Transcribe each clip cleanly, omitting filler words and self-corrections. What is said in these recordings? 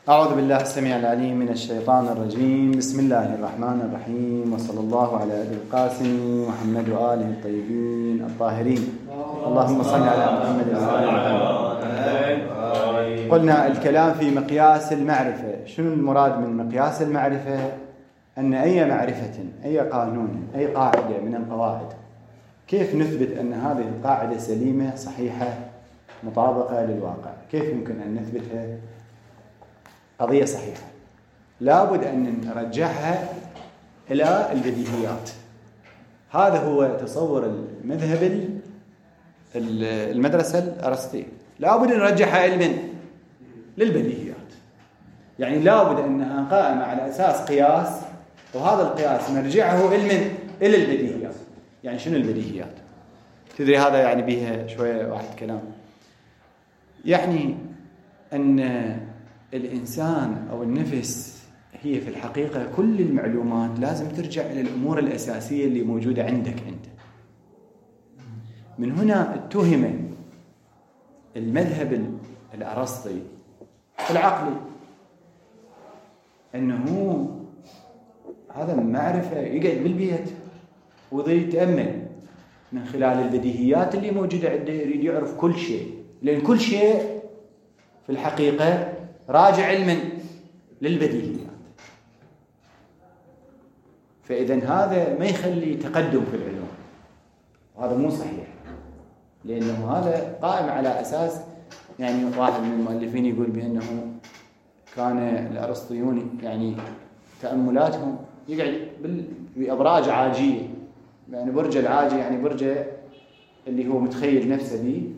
أعوذ بالله السميع العليم من الشيطان الرجيم. بسم الله الرحمن الرحيم، وصلى الله على أبي القاسم محمد وآله الطيبين الطاهرين. اللهم صل على محمد وآل محمد. قلنا الكلام في مقياس المعرفة. شنو المراد من مقياس المعرفة؟ أن أي معرفة، أي قانون، أي قاعدة من القواعد، كيف نثبت أن هذه القاعدة سليمة صحيحة مطابقة للواقع؟ كيف يمكن أن نثبتها قضية صحيحة؟ لابد أن نرجعها إلى البديهيات. هذا هو تصور المذهب المدرسة الأرسطية. لابد أن نرجعها علما للبديهيات، يعني لابد أنها قائمة على أساس قياس، وهذا القياس نرجعه علما إلى البديهيات. يعني شنو البديهيات؟ تدري هذا يعني بيها شوية واحد كلام، يعني أن الإنسان أو النفس هي في الحقيقة كل المعلومات لازم ترجع إلى الأمور الأساسية اللي موجودة عندك أنت. من هنا اتهم المذهب الأرسطي العقلي أنه هذا معرفة يقعد بالبيت ويتأمل من خلال البديهيات اللي موجودة عنده، يريد يعرف كل شيء، لأن كل شيء في الحقيقة راجع علما للبديهيات. فإذا هذا ما يخلي تقدم في العلوم، وهذا مو صحيح، لأنه هذا قائم على أساس، يعني واحد من المؤلفين يقول بأنه كان الأرسطيون يعني تأملاتهم يقعد بأبراج عاجية، يعني برج العاجي يعني برج اللي هو متخيل نفسه به،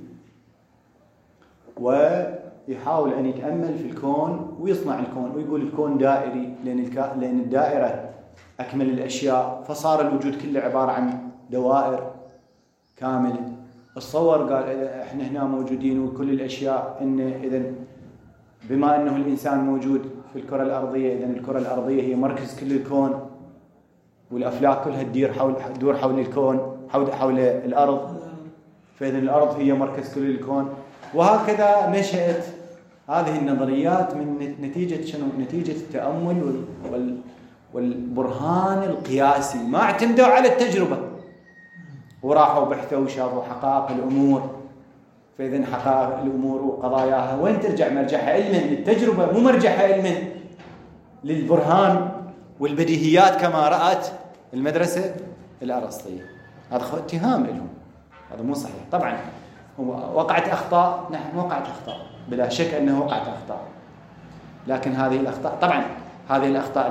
ويحاول أن يتأمل في الكون ويصنع الكون، ويقول الكون دائري لأن الدائرة أكمل الأشياء، فصار الوجود كله عبارة عن دوائر كاملة. الصور قال إحنا هنا موجودين وكل الأشياء، إذا بما أنه الإنسان موجود في الكرة الأرضية، إذن الكرة الأرضية هي مركز كل الكون، والأفلاك كلها تدور حول الكون، حول الأرض، فإذن الأرض هي مركز كل الكون. وهكذا نشأت هذه النظريات من نتيجة شنو؟ نتيجة التأمل والبرهان القياسي. ما اعتمدوا على التجربة وراحوا بحثوا وشافوا حقائق الأمور. فإذن حقائق الأمور وقضاياها وين ترجع؟ مرجعها علما للتجربة، مو مرجعها علما للبرهان والبديهيات كما رأت المدرسة الأرسطية. هذا اتهام لهم، هذا مو صحيح. طبعا وقعت أخطاء، نحن وقعت أخطاء بلا شك أنه وقعت أخطاء، لكن هذه الأخطاء طبعا هذه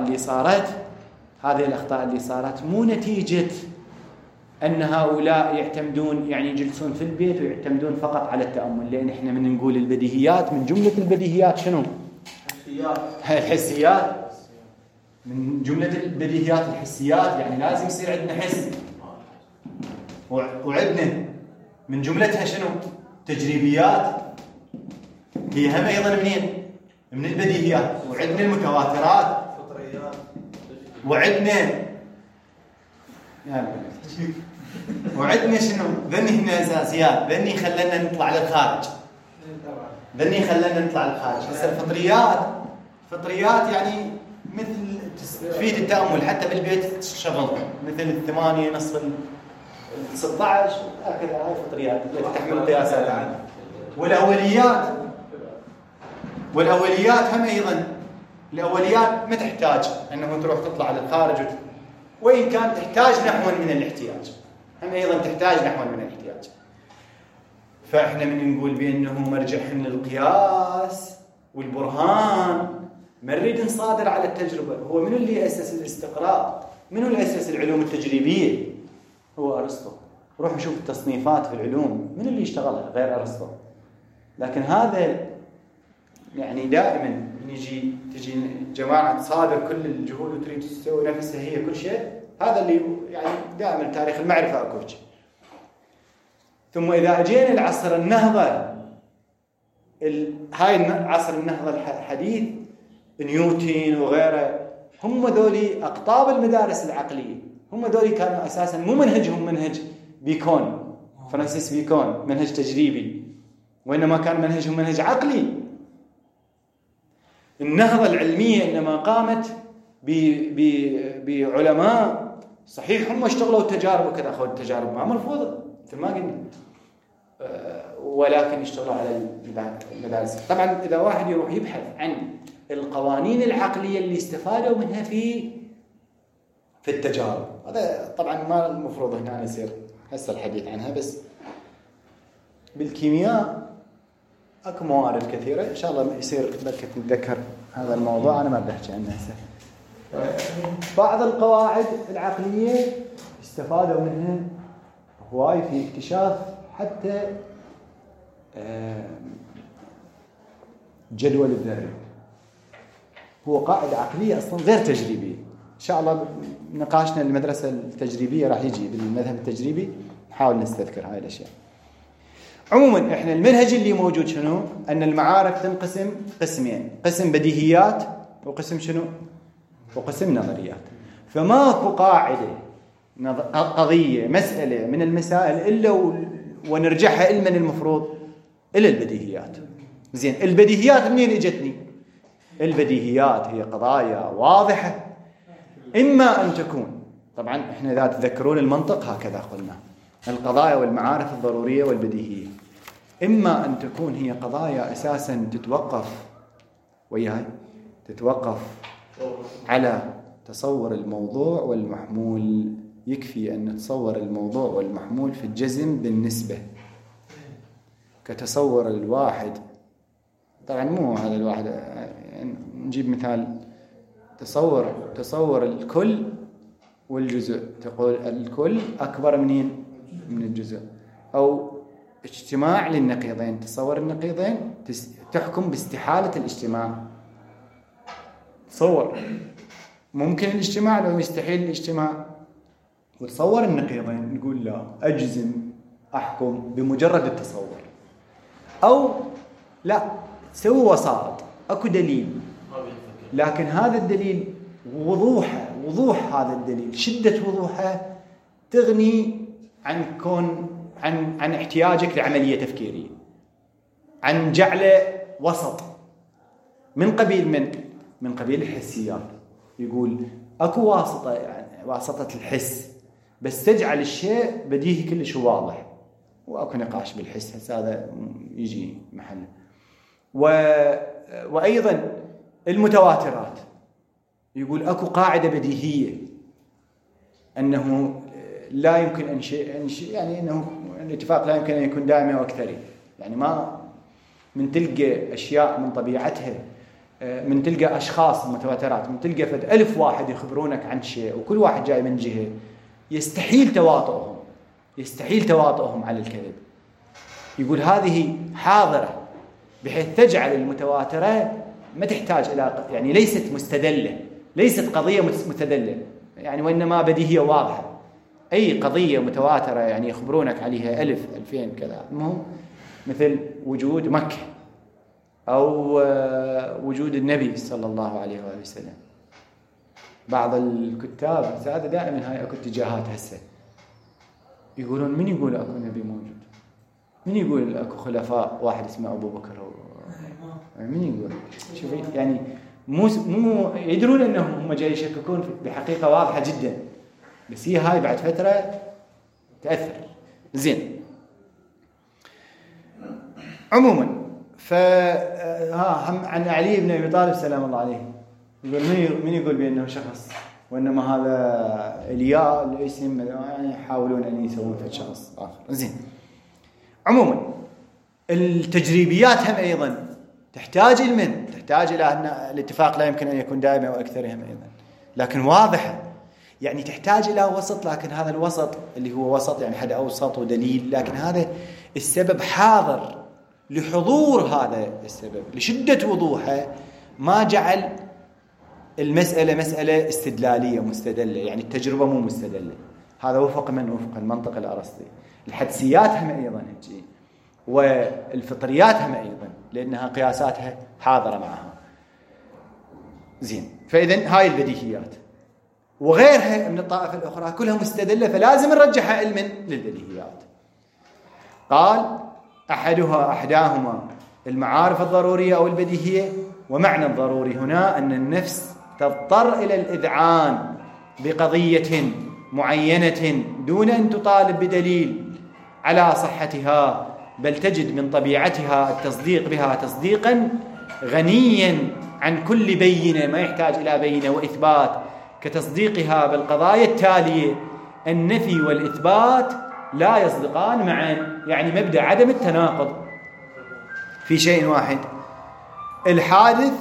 الأخطاء اللي صارت مو نتيجة أن هؤلاء يعتمدون، يعني يجلسون في البيت ويعتمدون فقط على التأمل. لأن إحنا من نقول البديهيات، من جملة البديهيات شنو؟ الحسيات. من جملة البديهيات الحسيات، يعني لازم يصير عندنا حس، وعندنا من جملتها شنو؟ تجريبيات، هي هم أيضا منين؟ من البديهيات. وعندنا المتواترات، وعندنا شنو؟ ذني هنا أساسيات، ذني خلنا نطلع للخارج، هسه الفطريات يعني مثل تفيد التأمل حتى بالبيت شغل، مثل 8 نصف 16 هكذا. هاي الفطريات التي تحمل القياسات عنها. والأوليات هم أيضا، الأوليات ما تحتاج أنه تروح تطلع للخارج، وإن كان تحتاج نحو من الاحتياج، هم أيضا تحتاج نحو من الاحتياج. فإحنا من نقول بأنه مرجعهم للقياس والبرهان، ما نريد نصادر على التجربة. هو من اللي أسس الاستقراء؟ من اللي أسس العلوم التجريبية؟ هو أرسطو. روح نشوف التصنيفات في العلوم، من اللي يشتغلها غير أرسطو؟ لكن هذا يعني دائما تجي جماعة تصادر كل الجهود وتريد تسوي نفسها هي كل شيء. هذا اللي يعني دائما تاريخ المعرفة أكو شيء. ثم إذا أجينا لعصر النهضة، هاي عصر النهضة الحديث، نيوتن وغيره، هم ذولي أقطاب المدارس العقلية. هم ذولي كانوا أساسا مو منهجهم منهج بيكون، فرانسيس بيكون، منهج تجريبي، وإنما كان منهجهم منهج عقلي. النهضة العلمية إنما قامت بعلماء صحيح هم اشتغلوا تجارب وكذا، أخذوا التجارب ما مرفوضة مثل ما قلنا، ولكن اشتغلوا على المدارس. طبعا إذا واحد يروح يبحث عن القوانين العقلية اللي استفادوا منها في التجارب، هذا طبعا ما المفروض هنا يصير هسه الحديث عنها، بس بالكيمياء اكو موارد كثيره ان شاء الله يصير نتذكر هذا الموضوع، انا ما بحكي عنه هسه. بعض القواعد العقليه استفادوا منها هواي في اكتشاف حتى جدول الذري، هو قاعده عقليه اصلا غير تجريبيه. ان شاء الله نقاشنا المدرسه التجريبيه راح يجي بالمذهب التجريبي، نحاول نستذكر هاي الاشياء. عموما احنا المنهج اللي موجود شنو؟ ان المعارف تنقسم قسمين، قسم بديهيات وقسم شنو؟ وقسم نظريات. فماكو قاعده قضيه مساله من المسائل الا ونرجعها لمن المفروض الى البديهيات. زين، البديهيات منين اجتني؟ البديهيات هي قضايا واضحه، اما ان تكون، طبعا احنا اذا تذكرون المنطق هكذا قلنا القضايا والمعارف الضروريه والبديهيه، اما ان تكون هي قضايا اساسا تتوقف على تصور الموضوع والمحمول. يكفي ان نتصور الموضوع والمحمول في الجزم بالنسبه، كتصور الواحد، طبعا مو هذا الواحد، يعني نجيب مثال، تصور الكل والجزء، تقول الكل أكبر من الجزء، أو اجتماع للنقيضين، تصور النقيضين تحكم باستحالة الاجتماع. تصور ممكن الاجتماع لو يستحيل الاجتماع، وتصور النقيضين نقول لا أجزم أحكم بمجرد التصور، أو لا تسوي وساط، أكو دليل لكن هذا الدليل وضوح هذا الدليل، شدة وضوحه تغني عن احتياجك لعملية تفكيرية، عن جعله وسط من قبيل الحسيات. يقول اكو واسطة، يعني واسطة الحس، بس تجعل الشيء بديهي كلش واضح، واكو نقاش بالحس هذا يجي محله. وايضا المتواترات، يقول اكو قاعده بديهيه انه لا يمكن ان يعني انه الاتفاق لا يمكن ان يكون دائما واكثري، يعني ما من تلقى اشياء من طبيعتها، من تلقى اشخاص متواترات، من تلقى فد 1000 واحد يخبرونك عن شيء وكل واحد جاي من جهه، يستحيل تواطؤهم على الكذب. يقول هذه حاضره بحيث تجعل المتواتره ما تحتاج إلى، يعني ليست مستدلة، ليست قضية مستدلة، يعني وإنما بديهية واضحة. أي قضية متواترة يعني يخبرونك عليها 1000 2000 كذا، المهم مثل وجود مكة أو وجود النبي صلى الله عليه وآله وسلم. بعض الكتاب هذا دائما هاي أكو اتجاهات هسه، يقولون من يقول أكو نبي موجود؟ من يقول أكو خلفاء واحد اسمه أبو بكر؟ من يقول؟ شوفي يعني مو يدرون انهم هم جاي يشككون بحقيقه واضحه جدا، بس هي هاي بعد فتره تاثر. زين، عموما هم عن علي بن ابي طالب سلام الله عليه، يقول من يقول بانه شخص، وانما هذا الياء الاسم، يعني يحاولون ان يسوون شخص اخر. زين، عموما التجريبيات هم ايضا تحتاج إلى أن الاتفاق لا يمكن أن يكون دائما وأكثرهم أيضا، لكن واضحة، يعني تحتاج إلى وسط، لكن هذا الوسط اللي هو وسط يعني حد أوسط ودليل، لكن هذا السبب حاضر لحضور هذا السبب لشدة وضوحه، ما جعل المسألة مسألة استدلالية مستدلة، يعني التجربة مو مستدلة. هذا وفق المنطق الأرسطي. الحدسيات هم أيضا هيك، والفطريات هم أيضا، لأنها قياساتها حاضرة معها. زين، فإذن هاي البديهيات وغيرها من الطائفة الأخرى كلها مستدلة، فلازم نرجحها علما للبديهيات. قال أحداهما المعارف الضرورية أو البديهية، ومعنى الضروري هنا أن النفس تضطر إلى الإذعان بقضية معينة دون أن تطالب بدليل على صحتها، بل تجد من طبيعتها التصديق بها تصديقا غنيا عن كل بينة، ما يحتاج إلى بينة وإثبات، كتصديقها بالقضايا التالية: النفي والإثبات لا يصدقان معا، يعني مبدأ عدم التناقض في شيء واحد. الحادث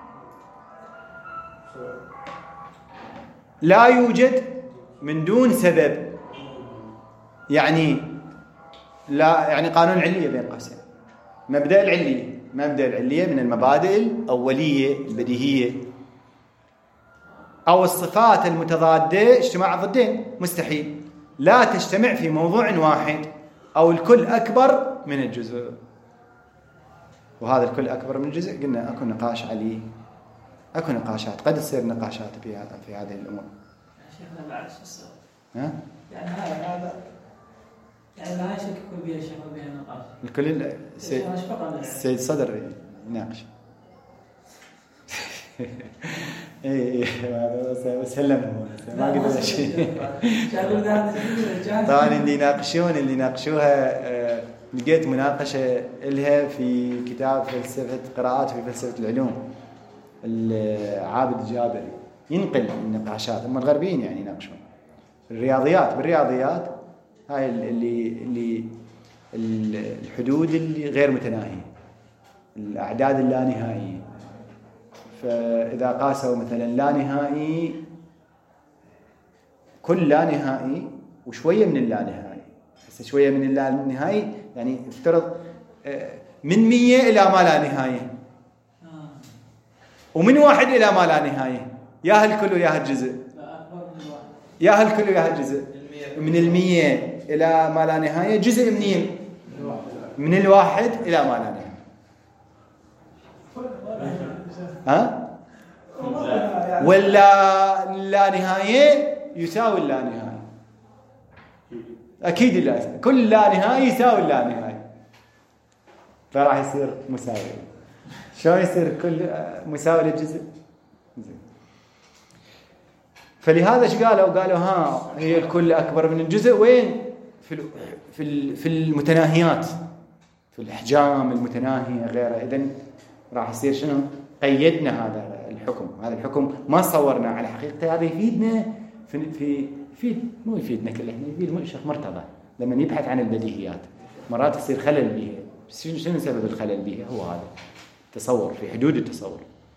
لا يوجد من دون سبب، يعني لا، يعني قانون العلية بين قوسين، مبدأ العلية من المبادئ الأولية البديهية. أو الصفات المتضادة اجتماع ضدين مستحيل، لا تجتمع في موضوع واحد، أو الكل أكبر من الجزء، وهذا الكل أكبر من الجزء قلنا أكو نقاش عليه، أكو نقاشات، قد تصير نقاشات في هذه الأمور. شيخنا بعد شو السبب؟ ها؟ يعني هذا يعني لا يشك كل بيها شيخ وبيها نقاش. الكل السيد صدر يناقش. ايه سلم ما قلنا شيء. طبعا اللي يناقشوها لقيت مناقشة لها في كتاب فلسفة قراءات في فلسفة العلوم، العابد الجابري ينقل النقاشات، هم الغربيين يعني يناقشون بالرياضيات هاي اللي الحدود اللي غير متناهية، الأعداد اللانهائية. فإذا قاسوا مثلا لا نهائي، كل لا نهائي وشوية من اللا نهائي، بس شوية من اللا نهائي يعني افترض من 100 إلى ما لا نهاية، ومن 1 إلى ما لا نهاية، يا الكل ويا الجزء، يا الكل ويا الجزء، من 100 إلى ما لا نهاية جزء منين؟ من 1 إلى ما لا نهاية. ها؟ ولا لا نهاية يساوي اللا نهاية، أكيد لا، كل لا نهاية يساوي اللا نهاية، فراح يصير مساوي. شلون يصير كل مساوي للجزء؟ فلهذا ايش قالوا ها هي الكل أكبر من الجزء وين؟ في المتناهيات، في الأحجام المتناهية غيرها. إذن راح يصير شنو؟ قيدنا هذا الحكم ما صورنا على حقيقته. هذا يفيدنا مو يفيدنا كلنا، يفيد الشيخ مرتضى لما يبحث عن البديهيات مرات يصير خلل بها. شنو سبب الخلل بها؟ هو هذا التصور، في حدود التصور.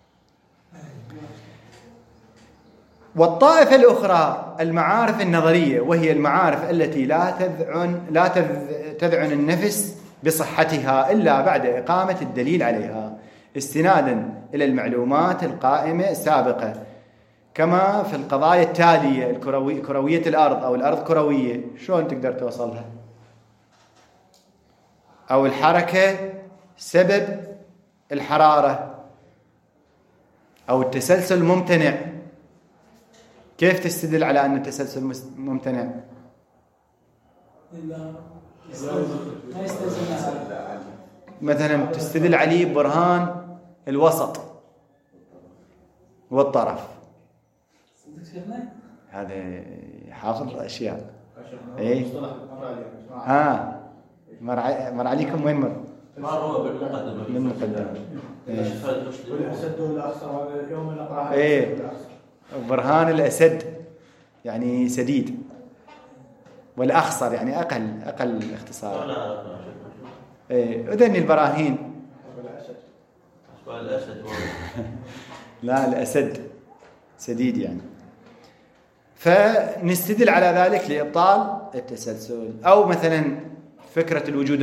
والطائفة الأخرى المعارف النظرية، وهي المعارف التي لا تذعن النفس بصحتها إلا بعد إقامة الدليل عليها استنادا إلى المعلومات القائمة سابقة، كما في القضايا التالية: كروية الأرض أو الأرض كروية، شلون تقدر توصلها؟ أو الحركة سبب الحرارة، أو التسلسل ممتنع، كيف تستدل على أن التسلسل ممتنع؟ مثلا تستدل عليه برهان الوسط والطرف، هذا حافظ أشياء. إيه مر عليكم وين مر؟ هو بالمقدمة. الأسد والأخصر يوم نقرأ. إيه برهان الأسد يعني سديد، والأخصر يعني أقل اختصار. إيه إذن البراهين لا الأسد سديد يعني. فنستدل على ذلك لإبطال التسلسل. أو مثلا فكرة الوجود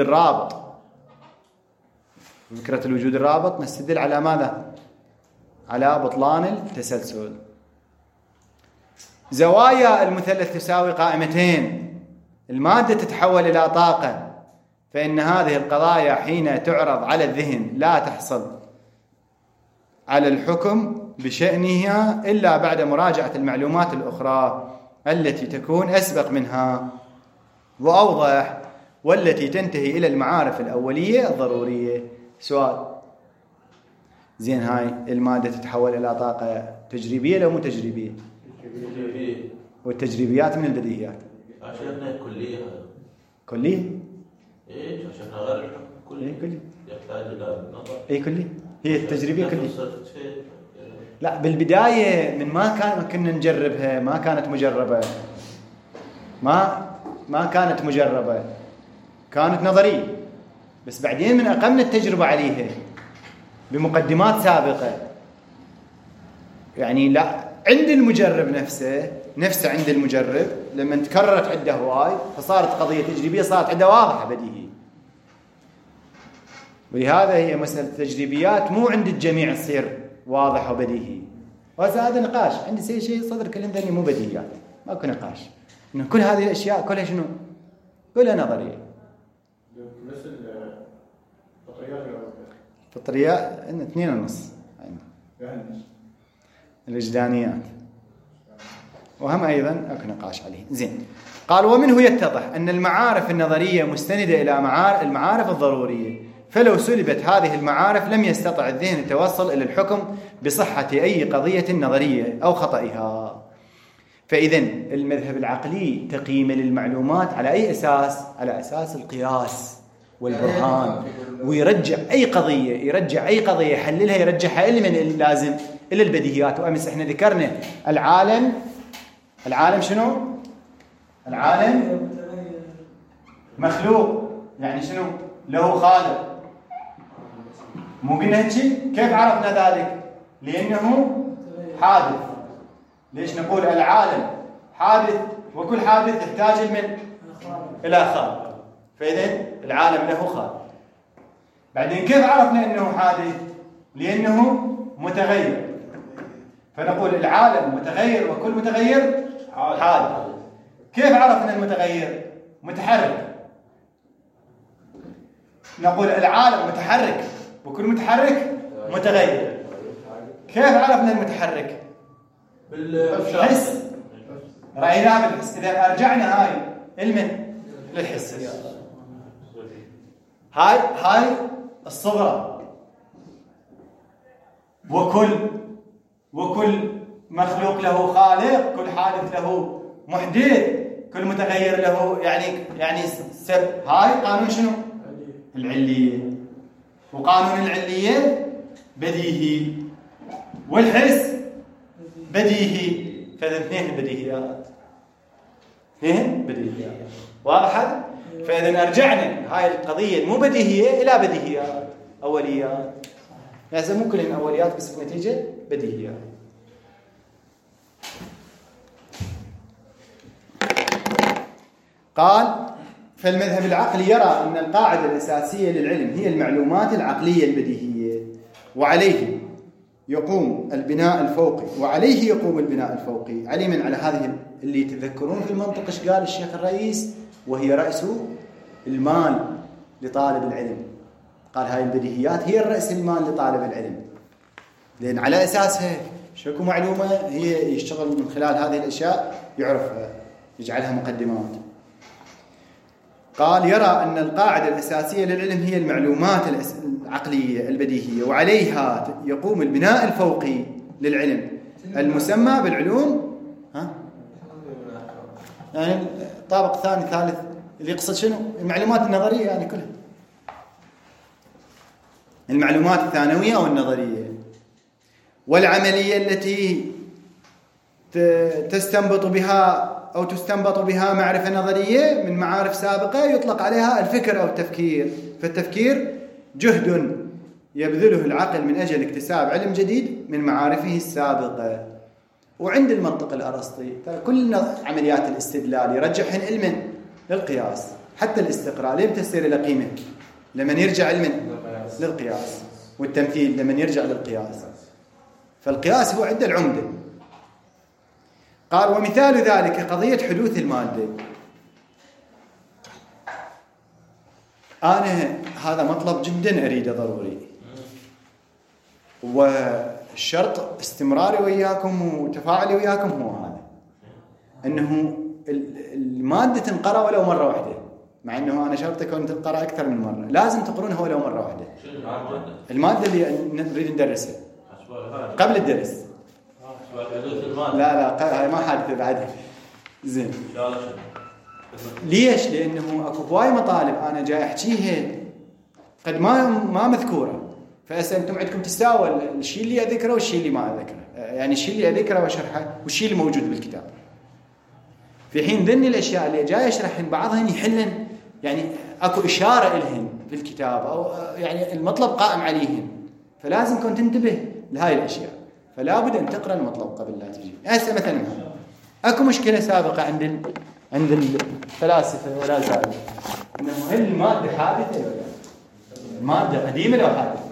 الرابط نستدل على ماذا؟ على بطلان التسلسل. زوايا المثلث تساوي قائمتين، المادة تتحول إلى طاقة، فإن هذه القضايا حين تعرض على الذهن لا تحصل على الحكم بشأنها إلا بعد مراجعة المعلومات الأخرى التي تكون أسبق منها وأوضح، والتي تنتهي إلى المعارف الأولية الضرورية. سؤال: زين هاي المادة تتحول إلى طاقة تجريبية لو مو تجريبية؟ تجريبية. والتجريبيات من البديهيات. عشان كلية. كلية؟ إيه عشان غير كلية. إيه كلية. يحتاج إلى نظر. إيه كلية. هي التجريبية كلية. لا بالبداية من ما كنا نجربها ما كانت مجربة. ما كانت مجربة. كانت نظرية. بس بعدين من أقمنا التجربة عليها بمقدمات سابقة. يعني لا عند المجرب نفسه عند المجرب لما تكررت عنده هواي فصارت قضية تجريبية صارت عنده واضحة بديهية. ولهذا هي مسألة التجريبيات مو عند الجميع تصير واضحة وبديهية. وهذا نقاش عندي شيء صدر كلام ذني مو بديهيات ماكو نقاش إنه كل هذه الأشياء كلها شنو؟ كلها نظرية. مثل فطريات فطريات عندنا 2.5 يعني الوجدانيات وهم أيضا أكو نقاش عليه. زين قال ومنه يتضح أن المعارف النظرية مستندة إلى المعارف الضرورية فلو سلبت هذه المعارف لم يستطع الذهن التوصل إلى الحكم بصحة أي قضية نظرية أو خطئها. فإذن المذهب العقلي تقييم للمعلومات على أي أساس؟ على أساس القياس والبرهان ويرجع أي قضية يحللها يرجعها إلى من اللازم إلى البديهيات. وأمس إحنا ذكرنا العالم شنو؟ العالم مخلوق يعني شنو؟ له خالق. مو قلنا هيك؟ كيف عرفنا ذلك؟ لأنه حادث. ليش نقول العالم حادث وكل حادث يحتاج إلى خالق. فإذن العالم له خالق. بعدين كيف عرفنا أنه حادث؟ لأنه متغير. فنقول العالم متغير وكل متغير حادث. كيف عرفنا المتغير؟ متحرك. نقول العالم متحرك وكل متحرك متغير. كيف عرفنا المتحرك؟ بالحس. رأيناه بالحس. إذا أرجعنا هاي للحس. هاي الصغرى. وكل مخلوق له خالق. كل حادث له محدث. كل يعني هاي قانون شنو؟ العلية. وقانون العلية بديهي والحس بديهي. فإذا اثنين بديهيات واضح. فإذا أرجعنا هاي القضية مو بديهية إلى بديهيات أوليات. يعني مو كلهن أوليات بس في نتيجة بديهيات. قال فالمذهب العقلي يرى أن القاعدة الأساسية للعلم هي المعلومات العقلية البديهية وعليه يقوم البناء الفوقي علما على هذه اللي تذكرون في المنطق ايش قال الشيخ الرئيس وهي رأس المال لطالب العلم. قال هاي البديهيات هي الرأس المال لطالب العلم لأن على أساسها شكو معلومة هي يشتغل من خلال هذه الأشياء يعرفها يجعلها مقدمات. قال يرى أن القاعدة الأساسية للعلم هي المعلومات العقلية البديهية وعليها يقوم البناء الفوقي للعلم المسمى بالعلوم يعني طابق ثاني ثالث اللي يقصد شنو؟ المعلومات النظرية يعني كلها المعلومات الثانوية أو النظرية والعملية التي تستنبط بها معرفة نظرية من معارف سابقة يطلق عليها الفكر أو التفكير. فالتفكير جهد يبذله العقل من أجل اكتساب علم جديد من معارفه السابقة. وعند المنطق الأرسطي كل عمليات الاستدلال يرجحن علما للقياس حتى الاستقراء ليه بتسير إلى قيمة لمن يرجع علما للقياس والتمثيل لمن يرجع للقياس. فالقياس هو عند العمدة. قال ومثال ذلك قضية حدوث المادة. أنا هذا مطلب جدا أريده ضروري والشرط استمراري وياكم وتفاعلي وياكم هو هذا أنه المادة تنقرأ ولو مرة واحدة مع انه انا شرطك ان تقرا اكثر من مره، لازم تقرونها ولو مره واحده. شنو المادة؟ الماده اللي نريد ندرسها حسب قبل الدرس. حدوث المادة. لا هاي ما حادثه بعدها. زين. ان شاء الله شنو؟ ليش؟ لانه اكو هواي مطالب انا جاي احكيها قد ما مذكوره، فهسه انتم عندكم تساوى الشيء اللي اذكره والشيء اللي ما اذكره، يعني الشيء اللي اذكره واشرحه والشيء اللي موجود بالكتاب. في حين ذني الاشياء اللي جاي اشرحهن بعضهن يحلن يعني اكو اشاره الهن في الكتاب او يعني المطلب قائم عليهن، فلازم كنت تنتبه لهاي الاشياء، فلا بد ان تقرا المطلب قبل لا تجي. هسه مثلا اكو مشكله سابقه عند الفلاسفه ولا زالت انه هل الماده حادثه ولا لا؟ الماده قديمه لو حادثه؟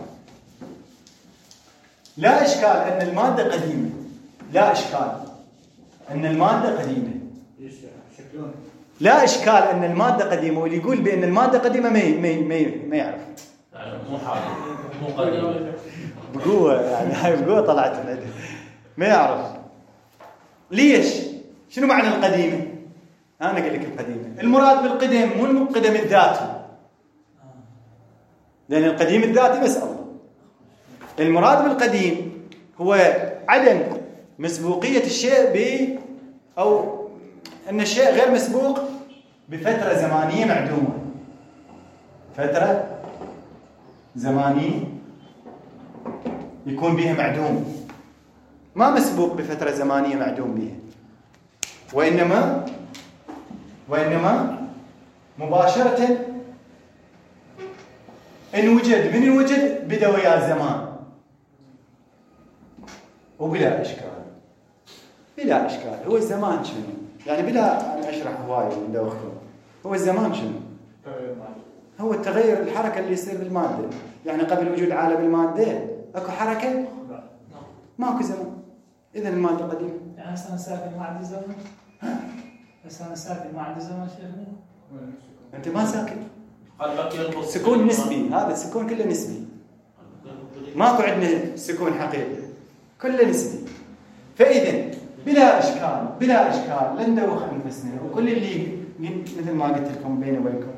لا اشكال ان الماده قديمه، لا اشكال ان الماده قديمه، شكلون لا اشكال ان الماده قديمه، واللي يقول بان الماده قديمه ما يعرف، يعني مو حادث مو قديم بقوه، يعني هاي بقوه طلعت من عنده ما يعرف. ليش؟ شنو معنى القديمه؟ انا اقول لك القديمه، المراد بالقدم مو القدم الذاتي، لان القديم الذاتي بس الله. المراد بالقديم هو عدم مسبوقيه الشيء او ان الشيء غير مسبوق بفتره زمانيه معدومه، فتره زمانيه يكون بها معدوم، ما مسبوق بفتره زمانيه معدوم بها، وانما مباشره ان وجد من الوجد بدا ويا الزمان وبلا اشكال. بلا اشكال هو الزمان شنو؟ يعني بلا ان اشرح هواي وندوخكم، هو الزمان شنو؟ هو التغير، الحركه اللي يصير بالماده. يعني قبل وجود عالم الماده اكو حركه؟ ماكو زمان، اذا الماده قديمه. يعني هسه انا ساكن ما عندي زمن؟ هسه انا ساكن ما عندي زمن شيخنا؟ انت ما ساكن، قلبك يربط سكون نسبي، هذا السكون كله نسبي، ماكو عندنا سكون حقيقي، كله نسبي. فاذا بلا اشكال لا ندوخ انفسنا، وكل اللي مثل ما قلت لكم بيني وبينكم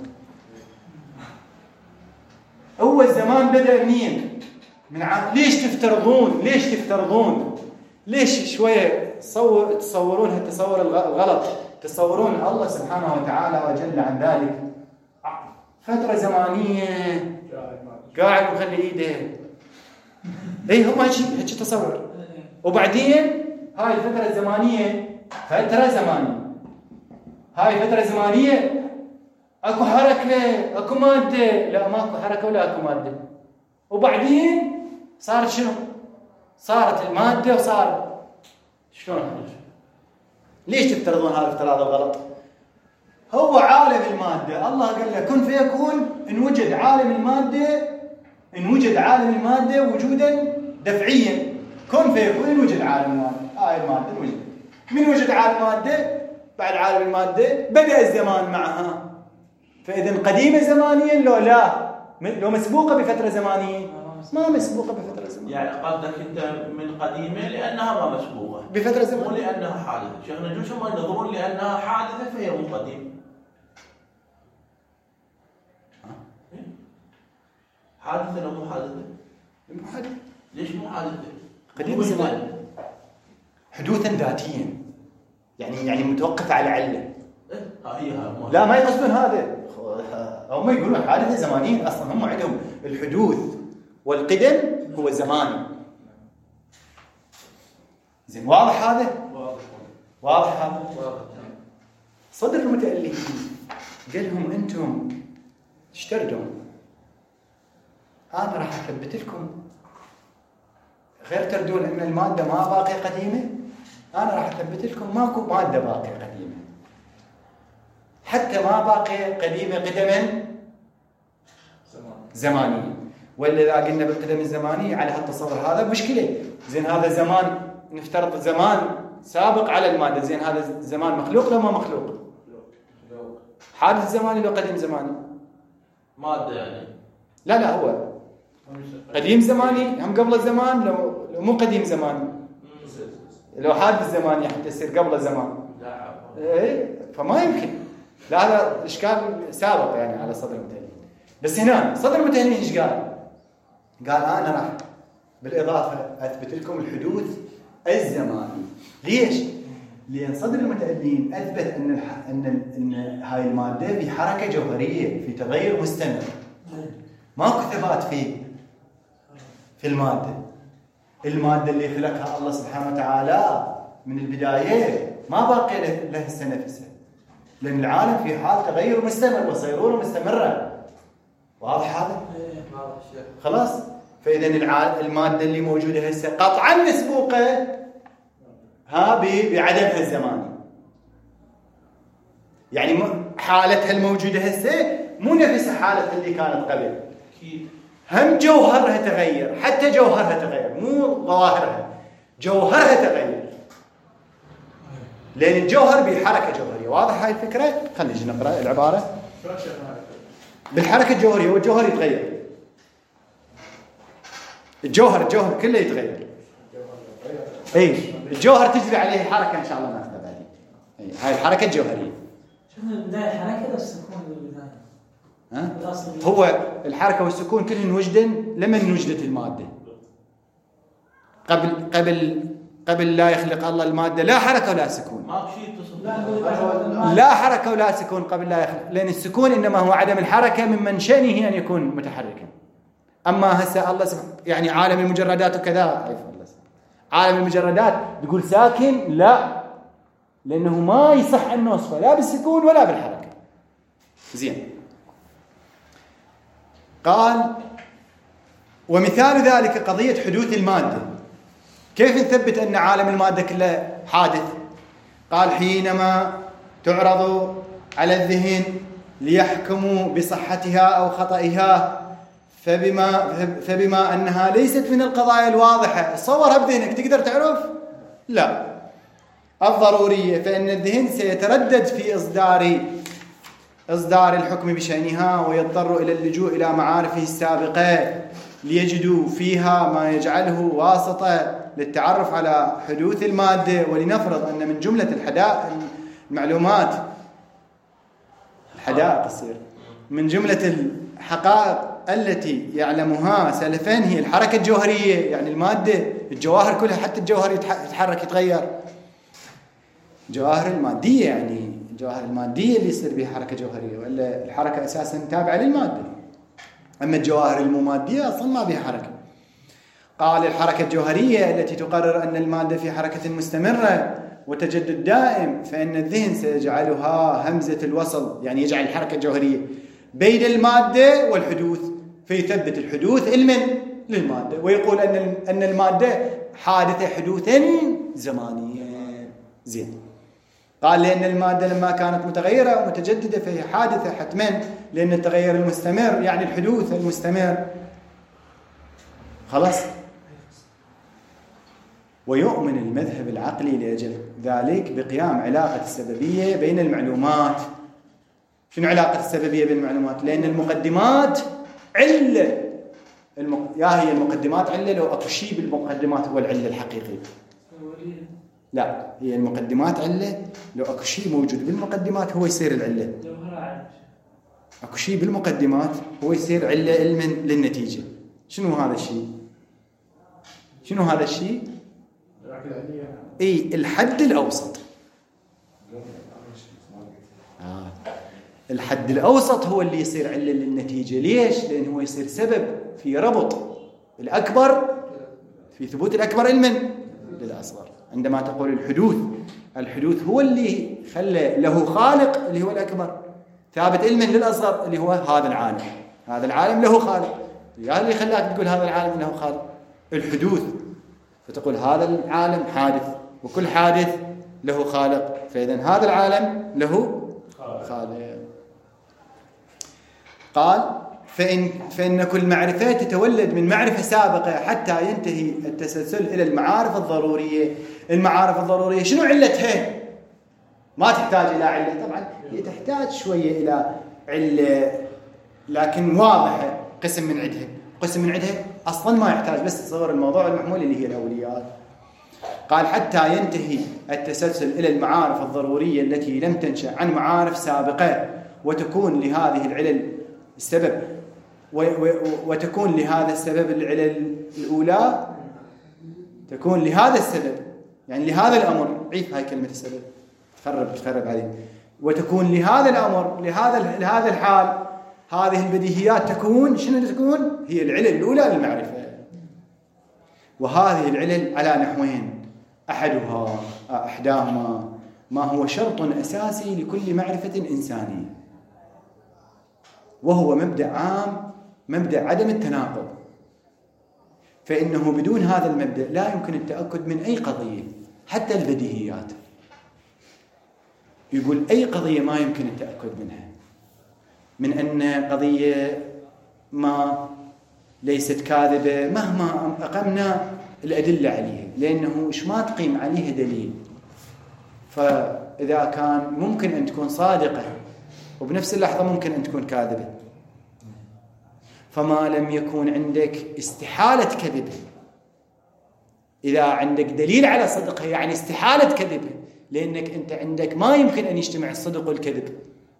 هو الزمان بدا منين؟ من ليش تفترضون ليش شويه تصورونها التصور الغلط، تصورون الله سبحانه وتعالى وجل عن ذلك فتره زمانيه قاعد وخلي ايده، اي هم هيك تصور. وبعدين هاي الفتره الزمانيه هاي فتره زمانيه اكو حركه اكو ماده، لا ماكو حركه ولا اكو ماده. وبعدين صارت شنو؟ صارت الماده وصار شلون؟ ليش تفترضون هذا الافتراض الغلط؟ هو عالم الماده، الله قال له كن فيكون، ان وجد عالم الماده وجودا دفعيا، كن فيكون ان وجد عالم الماده، هاي الماده وجد. من وجد عالم الماده، بعد عالم الماده بدا الزمان معها. فاذا قديمه زمانيا لو مسبوقه بفتره زمانيه؟ ما مسبوقه بفتره زمانيه. يعني قصدك انت من قديمه لانها ما مسبوقه بفتره زمانيه، مو لانها حادثه. شيخنا جوش هم ينظرون لانها حادثه فهي مو قديمه. حادثه لو مو حادثه؟ مو حادثه. ليش مو حادثه؟ قديم زمان حدوثا ذاتيا، يعني متوقفه على عله. لا ما يقصدون هذا، هم يقولون حادثه زمانيه، اصلا هم عندهم الحدوث والقدم هو زماني. زين واضح هذا؟ واضح هذا؟ صدر المتألفين قال لهم انتم تشتردون، انا راح اثبت لكم غير تردون ان الماده ما باقيه قديمه، انا راح اثبت لكم ماكو ماده باقيه قديمه، حتى ما باقيه قديمه قدما زمانيه. والا اذا قلنا بالقدم الزمانيه على هالتصور هذا مشكله. زين هذا زمان، نفترض زمان سابق على الماده، زين هذا زمان مخلوق لو ما مخلوق؟ حادث زماني لو قديم زماني؟ ماده يعني لا هو قديم زماني هم قبل الزمان، لو مو قديم زماني، لو حادث زماني حتى يصير قبل الزمان. اي فما يمكن. لا هذا إشكال سابق يعني على صدر المتهلين. بس هنا صدر المتهلين إيش قال؟ قال أنا راح بالإضافة أثبت لكم الحدوث الزماني. ليش؟ لأن صدر المتألين أثبت أن هاي المادة في حركة جوهرية، في تغير مستمر، ماكو ثبات في المادة اللي خلقها الله سبحانه وتعالى من البداية ما باقي له هسه نفسه، لأن العالم في حال تغير مستمر وصيرورة مستمرة. واضح هذا؟ خلاص. فإذا المادة اللي موجودة هسه قطعا مسبوقة بعدمها الزماني، يعني حالتها الموجودة هسه مو نفس حالتها اللي كانت قبل. هم جوهرها تغير، حتى جوهرها تغير، مو ظواهرها، جوهرها تغير، لأن الجوهر بحركة جوهرية. واضح هاي الفكرة؟ خلينا نجي نقرأ العبارة. بالحركة الجوهرية والجوهر يتغير، الجوهر كله يتغير. اي الجوهر تجري عليه حركة إن شاء الله ناخذها بعدين. هاي الحركة الجوهرية. شنو البداية الحركة ولا السكون بالبداية؟ هو الحركة والسكون كلهن وجدن لمن وجدت المادة. قبل لا يخلق الله المادة لا حركة ولا سكون. ما شيء تصف. لا حركة ولا سكون قبل لا يخلق، لأن السكون إنما هو عدم الحركة ممن شأنه أن يكون متحركا. أما هسه الله سبحانه يعني عالم المجردات وكذا، عالم المجردات تقول ساكن، لا، لأنه ما يصح أن نوصفه لا بالسكون ولا بالحركة. زين. قال ومثال ذلك قضية حدوث المادة. كيف نثبت أن عالم المادة كله حادث؟ قال حينما تعرض على الذهن ليحكموا بصحتها أو خطئها، فبما أنها ليست من القضايا الواضحة، تصورها بذهنك تقدر تعرف؟ لا، الضرورية، فإن الذهن سيتردد في إصدار الحكم بشأنها، ويضطر إلى اللجوء إلى معارفه السابقة ليجدوا فيها ما يجعله واسطة للتعرف على حدوث المادة. ولنفرض أن من جملة المعلومات الحدائق تصير من جملة الحقائق التي يعلمها سلفا هي الحركة الجوهرية، يعني المادة الجواهر كلها، حتى الجوهر يتحرك يتغير. الجواهر المادية يعني الجواهر المادية اللي يصير بها حركة جوهرية، ولا الحركة أساسا تابعة للمادة. أما الجواهر المادية أصلا ما بها حركة. قال الحركة الجوهرية التي تقرر أن المادة في حركة مستمرة وتجدد دائم، فإن الذهن سيجعلها همزة الوصل، يعني يجعل الحركة الجوهرية بين المادة والحدوث، فيثبت الحدوث علما للمادة، ويقول أن المادة حادثة حدوثا زمانيا. زين. قال لأن المادة لما كانت متغيرة ومتجددة فهي حادثة حتما، لأن التغير المستمر يعني الحدوث المستمر. خلاص. ويؤمن المذهب العقلي لأجل ذلك بقيام علاقة السببية بين المعلومات. شنو علاقة السببية بين المعلومات؟ لأن المقدمات علة. يا هي المقدمات علة، لو أكو شيء بالمقدمات هو العلة الحقيقية. لا، هي المقدمات علة، لو أكو شيء موجود بالمقدمات هو يصير العلة. أكو شيء بالمقدمات هو يصير علة علما للنتيجة. شنو هذا الشيء؟ شنو هذا الشيء؟ الحد الأوسط. الحد الأوسط هو اللي يصير علة للنتيجة. ليش؟ لأنه هو يصير سبب في ربط الأكبر، في ثبوت الأكبر علما للأصغر. عندما تقول الحدوث هو اللي خلى له خالق اللي هو الأكبر، ثابت علما للأصغر اللي هو هذا العالم. هذا العالم له خالق، هذا اللي خلاك تقول هذا العالم له خالق، الحدوث. فتقول هذا العالم حادث، وكل حادث له خالق، فإذن هذا العالم له خالق. قال فإن كل معرفة تتولد من معرفة سابقة حتى ينتهي التسلسل إلى المعارف الضرورية. المعارف الضرورية شنو علتها؟ ما تحتاج إلى علة، طبعا هي تحتاج شوية إلى علة لكن واضحة، قسم من عدها أصلا ما يحتاج، بس تصور الموضوع المحمول اللي هي الأوليات. قال حتى ينتهي التسلسل إلى المعارف الضرورية التي لم تنشأ عن معارف سابقة، وتكون لهذه العلل السبب وتكون لهذا السبب العلل الأولى، تكون لهذا السبب يعني لهذا الأمر، عيف هاي كلمة السبب تخرب عليه، وتكون لهذا الأمر لهذا الحال هذه البديهيات تكون شنو تكون؟ هي العلل الأولى للمعرفة. وهذه العلل على نحوين، أحداهما ما هو شرط أساسي لكل معرفة إنسانية، وهو مبدأ عام، مبدأ عدم التناقض، فإنه بدون هذا المبدأ لا يمكن التأكد من أي قضية حتى البديهيات. يقول أي قضية ما يمكن التأكد منها، من أن قضية ما ليست كاذبة مهما أقمنا الأدلة عليها، لأنه إيش ما تقيم عليها دليل. فإذا كان ممكن أن تكون صادقة وبنفس اللحظة ممكن أن تكون كاذبة، فما لم يكون عندك استحالة كذب، إذا عندك دليل على صدقها يعني استحالة كذب، لأنك أنت عندك ما يمكن أن يجتمع الصدق والكذب،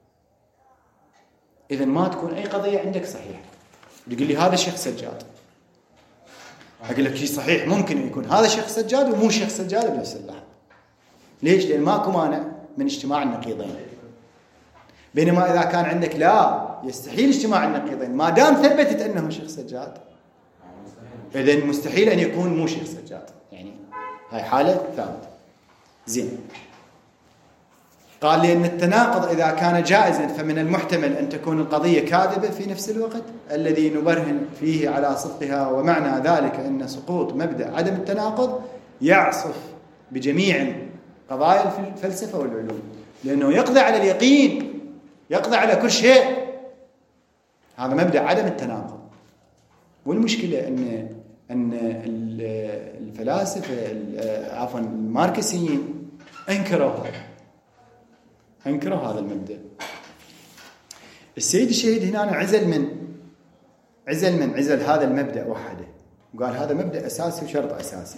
إذن ما تكون أي قضية عندك صحيحة. تقول لي هذا شيخ سجاد، أقول لك شيء صحيح ممكن أن يكون هذا شيخ سجاد ومو شيخ سجاد بنفس اللحظة. ليش؟ لأن ماكو مانع من اجتماع النقيضين. بينما إذا كان عندك لا يستحيل اجتماع النقيضين ما دام ثبتت أنه شيخ سجاد، إذن مستحيل أن يكون مو شيخ سجاد، يعني هاي حالة ثابتة. زين. قال لأن التناقض إذا كان جائزا فمن المحتمل أن تكون القضية كاذبة في نفس الوقت الذي نبرهن فيه على صدقها، ومعنى ذلك أن سقوط مبدأ عدم التناقض يعصف بجميع قضايا الفلسفة والعلوم، لأنه يقضي على اليقين، يقضي على كل شيء. هذا مبدأ عدم التناقض. والمشكلة أن الفلاسفة عفوا الماركسيين أنكروا هذا المبدأ. السيد الشهيد هنا عزل هذا المبدأ وحده، وقال هذا مبدأ أساسي وشرط أساسي.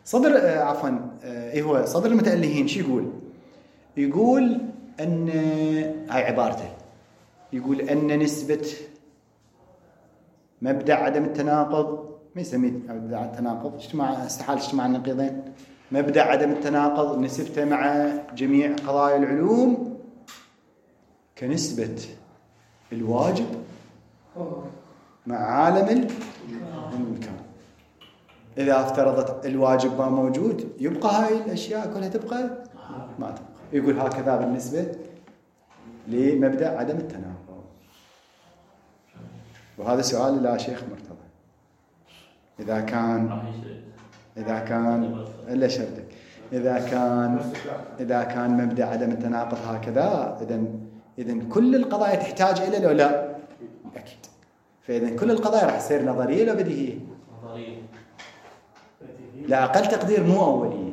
صدر المتألهين شو يقول أن هاي عبارته، يقول أن نسبة مبدأ عدم التناقض، ما يسميه مبدأ التناقض، استحالة اجتماع النقيضين، مبدأ عدم التناقض نسبته مع جميع قضايا العلوم كنسبة الواجب مع عالم الإمكان. إذا افترضت الواجب ما موجود يبقى هاي الأشياء كلها تبقى ما تبقى. يقول هكذا بالنسبة لمبدأ عدم التناقض. وهذا سؤال لا شيخ مرتضى، إذا كان إلا شرطك إذا كان مبدأ عدم التناقض هكذا، إذن كل القضايا تحتاج إلى لو لا أكيد. فإذن كل القضايا راح تصير نظرية لو بديهية، لا أقل تقدير مو أولية،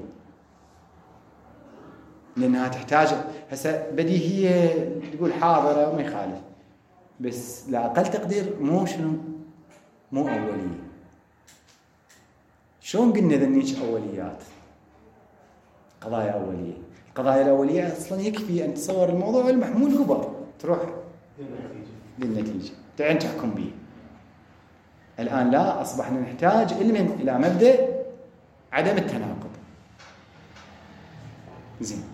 لأنها تحتاج هسه بديهية تقول حاضرة وما يخالف، بس لا أقل تقدير مو أولية. شلون قلنا ذنيك أوليات؟ قضايا أولية. القضايا الأولية أصلا يكفي أن تصور الموضوع المحمول قبل تروح للنتيجة تعين تحكم به. الآن لا، أصبحنا نحتاج إلى مبدأ عدم التناقض. زين.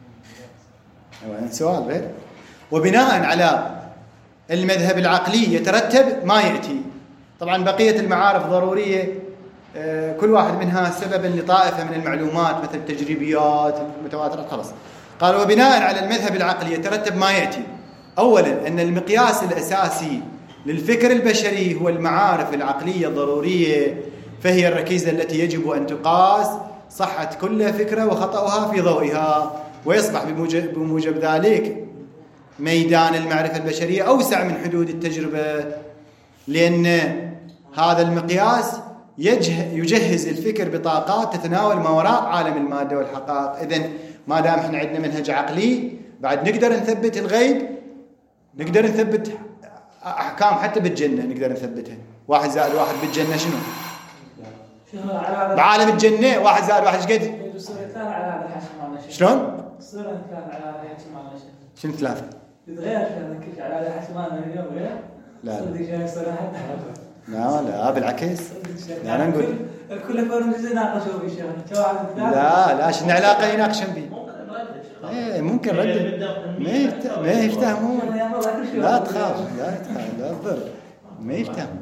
سؤال غير. وبناء على المذهب العقلي يترتب ما يأتي. طبعا بقية المعارف ضرورية كل واحد منها سببا لطائفة من المعلومات مثل التجريبيات المتواترة خلاص. قال وبناء على المذهب العقلي يترتب ما يأتي. أولا أن المقياس الأساسي للفكر البشري هو المعارف العقلية الضرورية، فهي الركيزة التي يجب أن تقاس صحة كل فكرة وخطأها في ضوئها، ويصبح بموجب ذلك ميدان المعرفة البشرية أوسع من حدود التجربة، لأن هذا المقياس يجهز الفكر بطاقات تتناول ما وراء عالم المادة والحقائق. إذن ما دام احنا عندنا منهج عقلي بعد نقدر نثبت الغيب، نقدر نثبت أحكام حتى بالجنة، نقدر نثبتها. 1 زائد 1 بالجنة شنو؟ بعالم الجنة 1 زائد 1 ايش قد؟ الصورتان على هذا الحكي مالنا شيخ. شلون؟ الصورة 3 على هذا الحكي مالنا شيخ. شنو 3؟ تتغير كذا كيف على هذا الحكي مالنا اليوم غير؟ لا صدق شيخ صورة حتى. لا بالعكس. لا نقول الكل كانوا يتناقشوا في شيخ. لا شنو علاقة يناقشون به؟ ايه ممكن رد ما يفتهمون. لا تخاف لا تضر ما يفتهمون.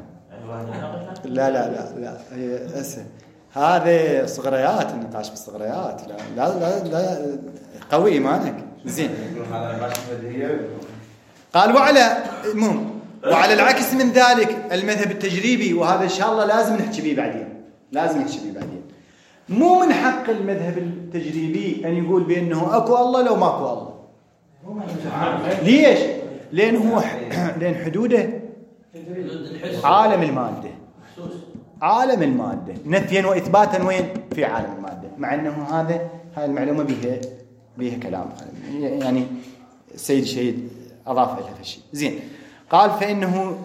لا هسه هذه صغريات، النقاش بالصغريات. لا قوي ايمانك زين. قال وعلى العكس من ذلك المذهب التجريبي، وهذا ان شاء الله لازم نحكي به بعدين. مو من حق المذهب التجريبي أن يقول بأنه أكو الله لو ماكو الله. ليش؟ لأن حدوده عالم المادة نفيا وإثباتا. وين؟ في عالم المادة. مع أنه هاي المعلومة بيها كلام، يعني السيد الشهيد أضاف لها هالشيء. زين. قال فإنه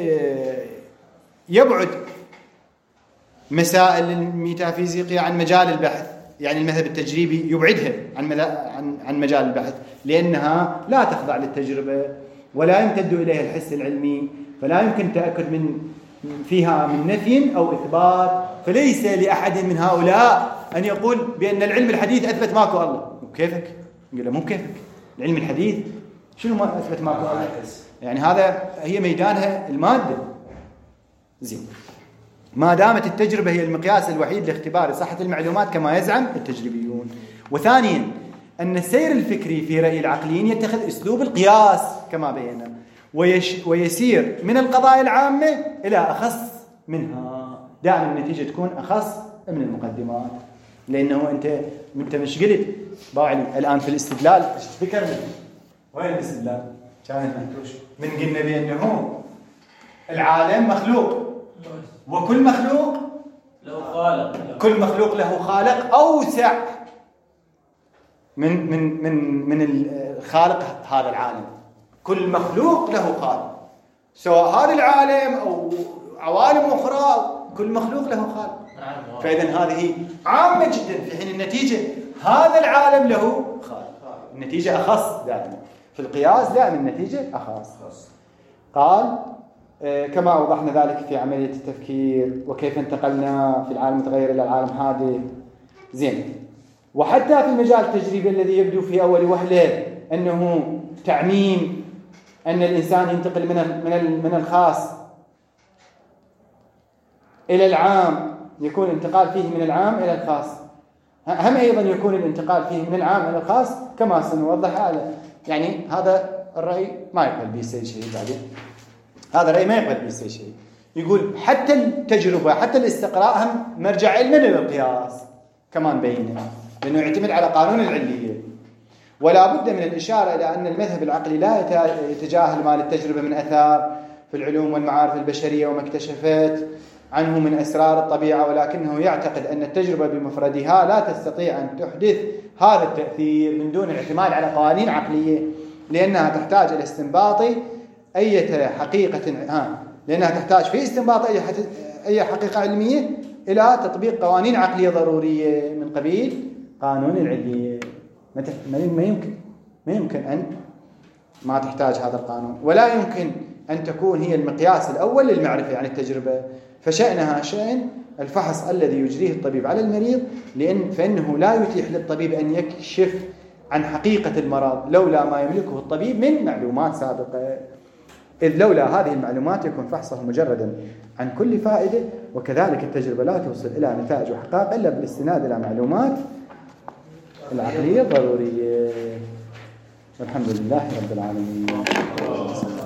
يبعد مسائل الميتافيزيقية عن مجال البحث، يعني المذهب التجريبي يبعدها عن مجال البحث، لأنها لا تخضع للتجربة ولا يمتد إليها الحس العلمي، فلا يمكن التأكد فيها من نفي أو إثبات. فليس لأحد من هؤلاء أن يقول بأن العلم الحديث أثبت ماكو الله. كيفك؟ يقول له مو كيفك، العلم الحديث شنو ما أثبت ماكو الله؟ يعني هي ميدانها المادة. زين. ما دامت التجربة هي المقياس الوحيد لاختبار صحة المعلومات كما يزعم التجريبيون. وثانيا أن السير الفكري في رأي العقليين يتخذ أسلوب القياس كما بينا، ويسير من القضايا العامة إلى أخص منها. دائما النتيجة تكون أخص من المقدمات، لأنه أنت مش قلت باعلي الآن في الاستدلال ذكرنا وين الاستدلال؟ من قلنا بأنه العالم مخلوق، وكل مخلوق له خالق، كل مخلوق له خالق أوسع من الخالق هذا العالم. كل مخلوق له خالق، سواء هذا العالم أو عوالم أخرى، كل مخلوق له خالق. فإذا هذه عامة جدا، في حين النتيجة هذا العالم له خالق. النتيجة أخص دائما في القياس، دائما النتيجة أخص. قال كما أوضحنا ذلك في عملية التفكير، وكيف انتقلنا في العالم المتغير إلى العالم حادث. زين. وحتى في المجال التجريبي الذي يبدو في أول وهلة أنه تعميم، أن الإنسان ينتقل من الخاص إلى العام، يكون الانتقال فيه من العام إلى الخاص. هم أيضا يكون الانتقال فيه من العام إلى الخاص كما سنوضح هذا. يعني هذا الرأي ما يقبل به السيد الشهيد بعدين. هذا الرأي ما يقبل به السيد الشهيد. يقول حتى التجربة، حتى الاستقراء هم مرجع علما للقياس كما بينا، لأنه يعتمد على قانون العلية. ولا بد من الإشارة إلى أن المذهب العقلي لا يتجاهل ما للتجربة من أثار في العلوم والمعارف البشرية وما اكتشفت عنه من أسرار الطبيعة، ولكنه يعتقد أن التجربة بمفردها لا تستطيع أن تحدث هذا التأثير من دون الاعتماد على قوانين عقلية، لأنها تحتاج إلى استنباط أي حقيقة لأنها تحتاج في استنباط أي حقيقة علمية إلى تطبيق قوانين عقلية ضرورية من قبيل قانون العلية. ما يمكن أن ما تحتاج هذا القانون، ولا يمكن أن تكون هي المقياس الأول للمعرفة عن التجربة. فشأنها شأن الفحص الذي يجريه الطبيب على المريض، فإنه لا يتيح للطبيب أن يكشف عن حقيقة المرض لولا ما يملكه الطبيب من معلومات سابقة، إذ لولا هذه المعلومات يكون فحصه مجردا عن كل فائدة. وكذلك التجربة لا توصل إلى نتائج وحقائق إلا بالاستناد إلى معلومات العقلية الضرورية. والحمد لله رب العالمين.